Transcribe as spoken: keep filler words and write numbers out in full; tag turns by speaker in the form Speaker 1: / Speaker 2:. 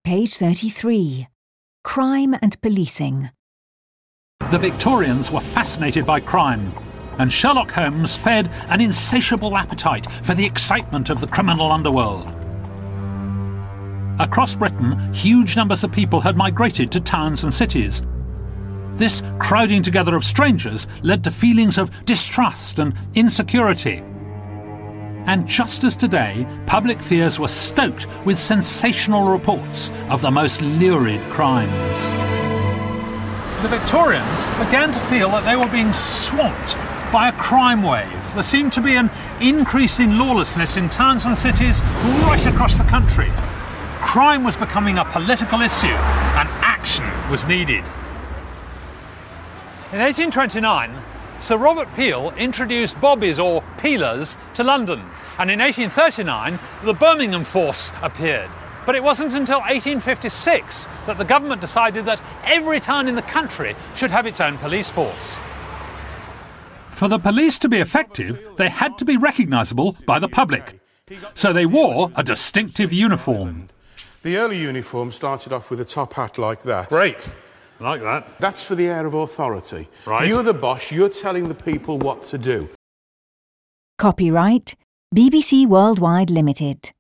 Speaker 1: Page thirty-three. Crime and Policing.
Speaker 2: The Victorians were fascinated by crime, and Sherlock Holmes fed an insatiable appetite for the excitement of the criminal underworld. Across Britain, huge numbers of people had migrated to towns and cities. This crowding together of strangers led to feelings of distrust and insecurity. And just as today, public fears were stoked with sensational reports of the most lurid crimes. The Victorians began to feel that they were being swamped by a crime wave. There seemed to be an increase in lawlessness in towns and cities right across the country. Crime was becoming a political issue, and action was needed. In eighteen twenty-nine, Sir Robert Peel introduced bobbies or peelers to London, and in eighteen thirty-nine the Birmingham Force appeared. But it wasn't until eighteen fifty-six that the government decided that every town in the country should have its own police force. For the police to be effective, they had to be recognisable by the public, so they wore a distinctive uniform.
Speaker 3: The early uniform started off with a top hat like that.
Speaker 2: Great. I like that.
Speaker 3: That's for the air of authority.
Speaker 2: Right.
Speaker 3: You're the boss, you're telling the people what to do.
Speaker 1: Copyright B B C Worldwide Limited.